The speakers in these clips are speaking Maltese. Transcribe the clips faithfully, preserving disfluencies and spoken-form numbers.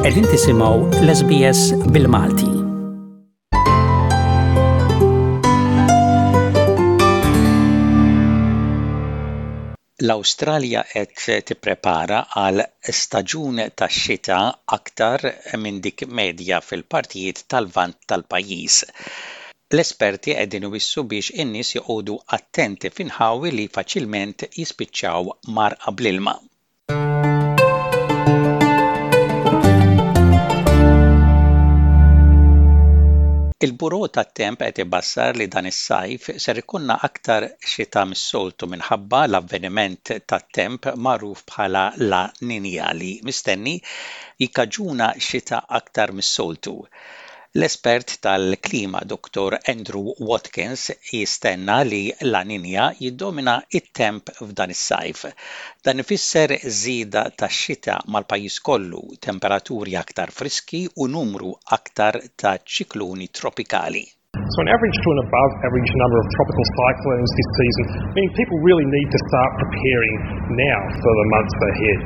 Qegħdin tisimgħu l-S B S bil-Malti. L-Awstralja qed tipprepara għal staġun tax-xita aktar minn dik medja fil-partijiet tal-lvant tal-pajjiż. L-esperti qegħdin iwissu biex in-nies joqogħdu attenti f'inħawi li faċilment jispiċċaw marqa bl-ilma. Il-Buro tat-Temp qed ibassar li dan is-sajf ser ikunna aktar xita mis-soltu minħabba l-avveniment tat-temp magħruf bħala La Niña li mistenni jikkaġuna xita aktar mis-soltu. L-espert tal-klima Doktor Andrew Watkins jistenna li La Niña jiddomina it-temp f'dan is-sajf. Dan ifisser żieda tax-xita mal-pajjiż kollu, temperaturi aktar friski u numru aktar ta' ċikluni tropikali. So an average to an above average number of tropical cyclones this season means people really need to start preparing now for the months ahead.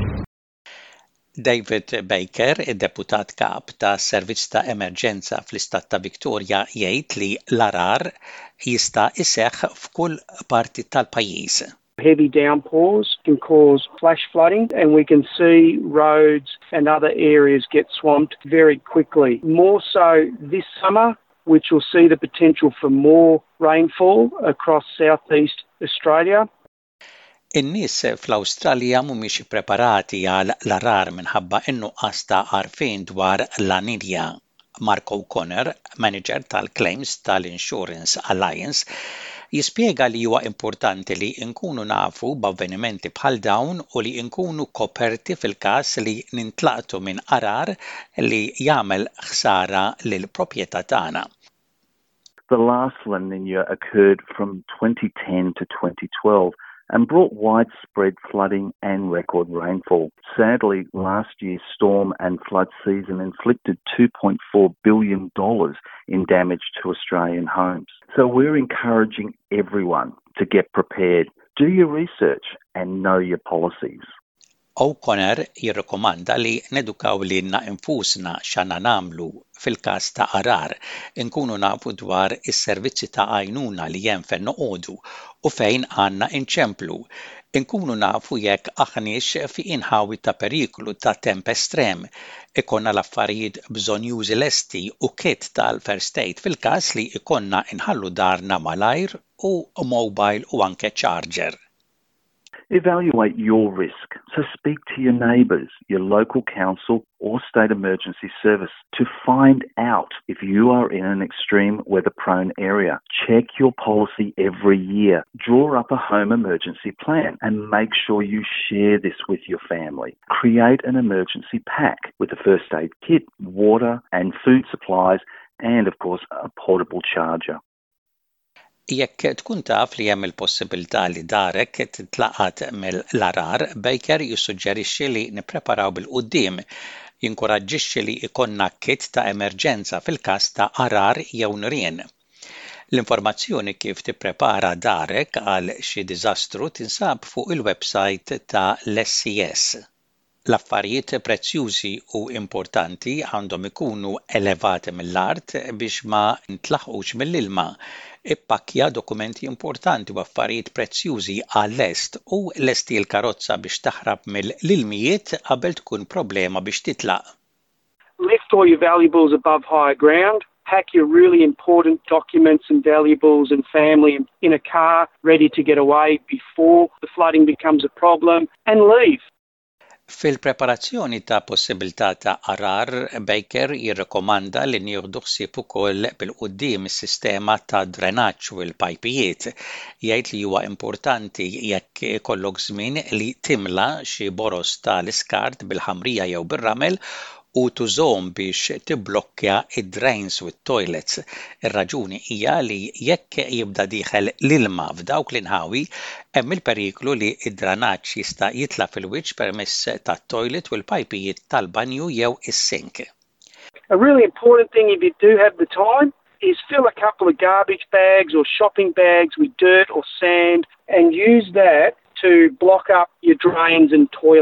David Baker, id-deputat kap ta' Servizz ta' Emerġenza fl-Istat ta' Victoria jgħid li l-arar jista' iseħħ f'kull parti tal-pajjiż. Heavy downpours can cause flash flooding and we can see roads and other areas get swamped very quickly. More so this summer, which will see the potential for more rainfall across southeast Australia. In-nies fl-Awstralja mhumiex ippreparati għal l-arar minħabba innuqqas ta' għarfien dwar La Niña. Mark O'Connor, manager tal-claims tal-Insurance Alliance, jispjega li huwa importanti li nkunu nafu b'avvenimenti bħal dawn u li nkunu koperti fil-każ li nintlaqtu minn arar li jagħmel ħsara lill-proprjetà tagħna. The last La Niña occurred from twenty ten to twenty twelve. And brought widespread flooding and record rainfall. Sadly, last year's storm and flood season inflicted two point four billion dollars in damage to Australian homes. So we're encouraging everyone to get prepared, do your research and know your policies. O'Connor jirrekomanda li nedukaw lilna infusna x'għandna nagħmlu fil-każ ta' arar, inkunu nafu dwar is-servizzi ta' għajnuna li hemm fejn noqogħdu u fejn għandna inċemplu, inkunu nafu jekk aħniex fi inħawi ta' periklu ta' temp estrem, ikonna l-affarijiet bżonjużi lesti u kit tal-first aid fil-każ li ikonna inħallu darna malajr u mobile u anke charger. Evaluate your risk, so speak to your neighbours, your local council or state emergency service to find out if you are in an extreme weather-prone area. Check your policy every year. Draw up a home emergency plan and make sure you share this with your family. Create an emergency pack with a first aid kit, water and food supplies, and of course a portable charger. Jekk tkun taf li hemm il-possibilità li darek titlaqat mill-arar, Baker jissuġġerixxi li nippreparaw bil-quddiem, jinkoraġġixxi li jkollna kit ta' emerġenza fil-każ ta' arar jew nirien. L-informazzjoni kif tipprepara darek għal xi diżastru tinsab fuq il-website ta' l-S C S. L-affarijiet prezzjużi u importanti għandhom ikunu elevati mill-art biex ma ntlaħqux mill-ilma. Ippakkja dokumenti importanti u affarijiet prezzjużi għall-est u lesti l-karozza biex taħrab mill-ilmijiet qabel tkun problema biex titlaq. Lift all your valuables above higher ground. Pack your really important documents and valuables and family in a car ready to get away before the flooding becomes a problem and leave. Fil-preparazzjoni ta' possibilità ta' arar, Baker jirrekomanda li nieħdu ħsieb ukoll bil-quddiem is-sistema ta' drenaġġ u l-pajpijiet. Jgħid li huwa importanti jekk ikollok żmien li timla xi boros tal-iskart bil-ħamrija jew bir-ramel u tużhom biex tiblokkja id-drains u t-toilets. Ir-raġuni hija li jekk jibda dieħel l-ilma f'dawk l-inħawi, hemm il-periklu li id-dranaġġ jista' jitla' fil-wiċċ permezz tat-toilet u l-pajpijiet tal-banju jew is-sink. A really important thing if you do have the time is fill a couple of garbage bags or shopping bags with dirt or sand and use that to block up your drains and toilets.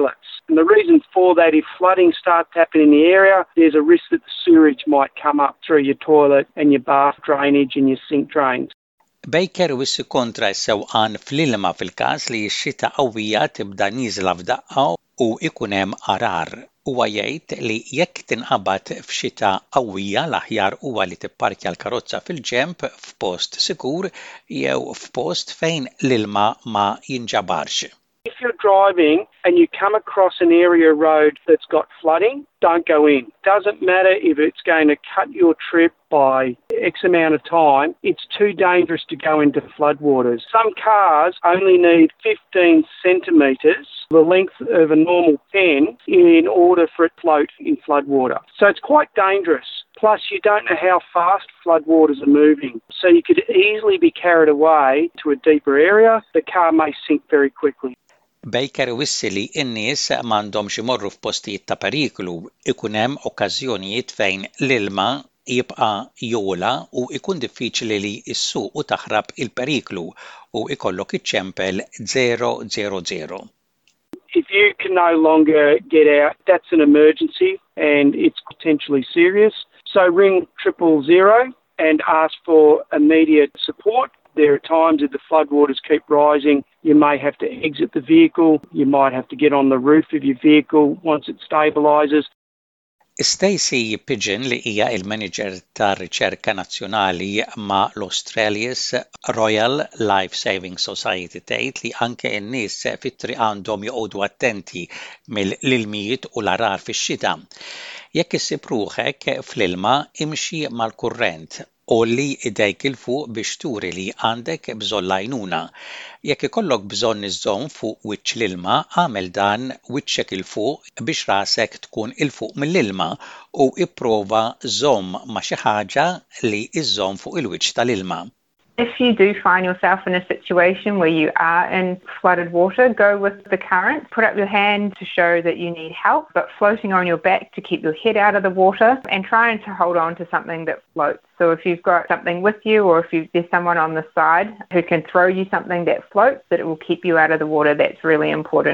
And the reason for that, if flooding starts happening in the area, there's a risk that the sewerage might come up through your toilet and your bath drainage and your sink drains. Baker wissi kontra s-sewqan fl-ilma fil-każ li x-xita qawwija tibda nieżla f'daqqa u ikun hemm arar. Huwa jgħid li jekk tinqabad f'xita qawwija l-aħjar huwa li tipparkja l-karozza fil-ġenb f'post sikur jew f'post fejn l-ilma ma jinġabarx. If you're driving and you come across an area road that's got flooding, don't go in. Doesn't matter if it's going to cut your trip by X amount of time, it's too dangerous to go into floodwaters. Some cars only need fifteen centimetres, the length of a normal pen, in order for it to float in floodwater. So it's quite dangerous. Plus, you don't know how fast floodwaters are moving. So you could easily be carried away to a deeper area. The car may sink very quickly. Baker wissi li n-nies m'għandhomx imorru f'postijiet ta' periklu, ikun hemm okkażjonijiet fejn l-ilma jibqa' jola u ikun diffiċli li issuq u taħrab il-periklu u ikollok iċċempel zero zero zero. If you can no longer get out, that's an emergency and it's potentially serious. So ring triple zero and ask for immediate support. There are times if the floodwaters keep rising, you may have to exit the vehicle, you might have to get on the roof of your vehicle once it stabilises. Stacey Pigeon li hija il-manager tar-riċerka nazzjonali ma' l-Australia's Royal Life Saving Society tgħid li anke n-nies fit-triq għandhom joqogħdu attenti mill-ilmijiet u l-arar fix-xita. Jekk issib ruħek fl-ilma imxi mal-kurrent u li idejk il-fuq biex turi li għandek bżonn għajnuna. Jekk ikollok bżonn iżżomm fuq wiċċ l-ilma, għamel dan wiċċek il-fuq biex rasek tkun il-fuq mill-ilma u ipprova żomm ma' xi ħaġa li iżżomm fuq il-wiċċ tal-ilma. If you do find yourself in a situation where you are in flooded water, go with the current. Put up your hand to show that you need help, but floating on your back to keep your head out of the water and trying to hold on to something that floats. So if you've got something with you or if you, there's someone on the side who can throw you something that floats, that it will keep you out of the water, that's really important.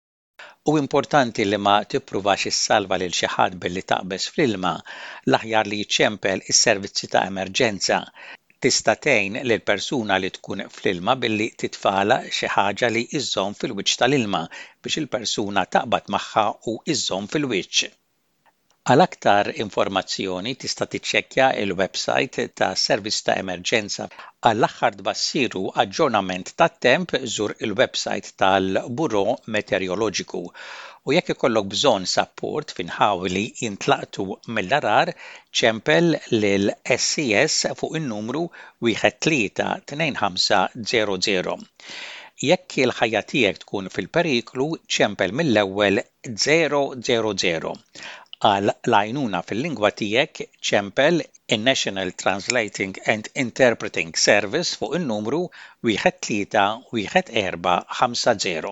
U importanti li ma tippruvax issalva lil xi ħadd billi taqbeż fl-ilma, l-aħjar li jiċċempel is-servizzi ta' emerġenza. Tista' tgħin lil persuna li tkun fl-ilma billi titfala xi ħaġa li iżżomm fil-wiċċ tal-ilma biex il-persuna taqbad magħha u iżżomm fil-wiċċ. Għal aktar informazzjoni tista' tiċċekkja il-website ta' Servizz ta' Emerġenza. Għall-aħħar tbassiru aġġornament tat-temp żur il-website tal-Buro Meteoroloġiku. U jekk ikollok bżonn support finħawi li jintlaqtu mill-arar, ċempel lil S C S fuq in-numru wieħed tlieta tnejn ħamsa zero zero. Jekk il-ħajja tiegħek tkun fil-periklu, ċempel mill-ewwel zero zero zero. Għal l-għajnuna fil-lingwa tiegħek ċempel in-National Translating and Interpreting Service fuq in-numru wieħed tlieta wieħed erba' ħamsa zero.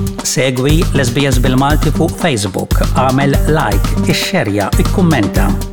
Segwi l-S B S bil-Malti fuq Facebook, għamel like, ixxerja, ikkummenta.